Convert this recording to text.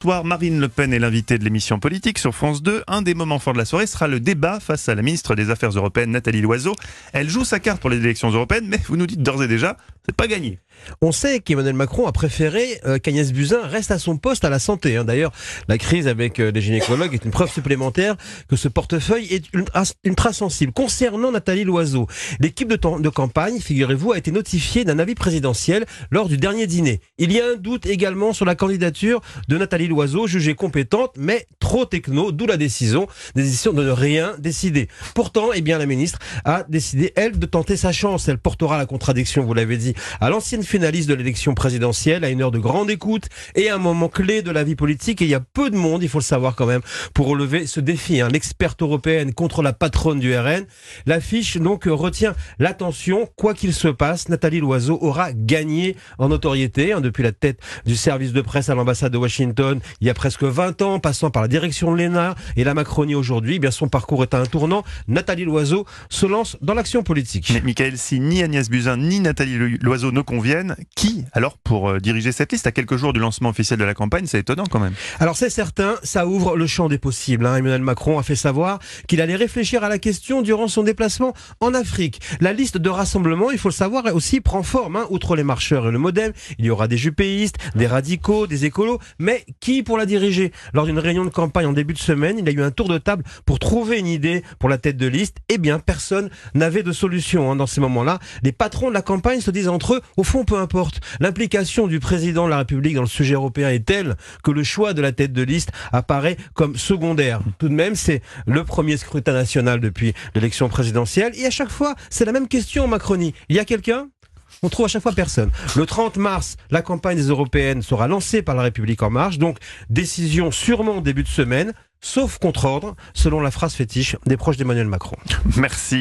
soir, Marine Le Pen est l'invitée de l'émission politique sur France 2. Un des moments forts de la soirée sera le débat face à la ministre des Affaires européennes, Nathalie Loiseau. Elle joue sa carte pour les élections européennes, mais vous nous dites d'ores et déjà, c'est pas gagné. On sait qu'Emmanuel Macron a préféré qu'Agnès Buzyn reste à son poste à la santé. D'ailleurs, la crise avec les gynécologues est une preuve supplémentaire que ce portefeuille est ultra sensible. Concernant Nathalie Loiseau, l'équipe de campagne, figurez-vous, a été notifiée d'un avis présidentiel lors du dernier dîner. Il y a un doute également sur la candidature de Nathalie Loiseau, jugée compétente, mais trop techno, d'où la décision de ne rien décider. Pourtant, la ministre a décidé, elle, de tenter sa chance. Elle portera la contradiction, vous l'avez dit, à l'ancienne finaliste de l'élection présidentielle, à une heure de grande écoute et à un moment clé de la vie politique. Et il y a peu de monde, il faut le savoir quand même, pour relever ce défi. L'experte européenne contre la patronne du RN. L'affiche donc retient l'attention. Quoi qu'il se passe, Nathalie Loiseau aura gagné en notoriété depuis la tête du service de presse à l'ambassade de Washington il y a presque 20 ans, passant par la direction de l'ENA et la Macronie aujourd'hui. Son parcours est à un tournant. Nathalie Loiseau se lance dans l'action politique. Mais Michael, si ni Agnès Buzyn ni Nathalie Loiseau ne conviennent, qui alors pour diriger cette liste à quelques jours du lancement officiel de la campagne? C'est étonnant quand même. Alors c'est certain, ça ouvre le champ des possibles. Emmanuel Macron a fait savoir qu'il allait réfléchir à la question durant son déplacement en Afrique. La liste de rassemblement, il faut le savoir, aussi prend forme. Outre les marcheurs et le MoDem, il y aura des jupéistes, des radicaux, des écolos. Mais qui pour la diriger? Lors d'une réunion de campagne en début de semaine, il y a eu un tour de table pour trouver une idée pour la tête de liste. Personne n'avait de solution dans ces moments-là. Les patrons de la campagne se disent entre eux, au fond, peu importe. L'implication du président de la République dans le sujet européen est telle que le choix de la tête de liste apparaît comme secondaire. Tout de même, c'est le premier scrutin national depuis l'élection présidentielle. Et à chaque fois, c'est la même question en Macronie. Il y a quelqu'un ? On trouve à chaque fois personne. Le 30 mars, la campagne des européennes sera lancée par la République En Marche. Donc, décision sûrement au début de semaine, sauf contre-ordre, selon la phrase fétiche des proches d'Emmanuel Macron. Merci.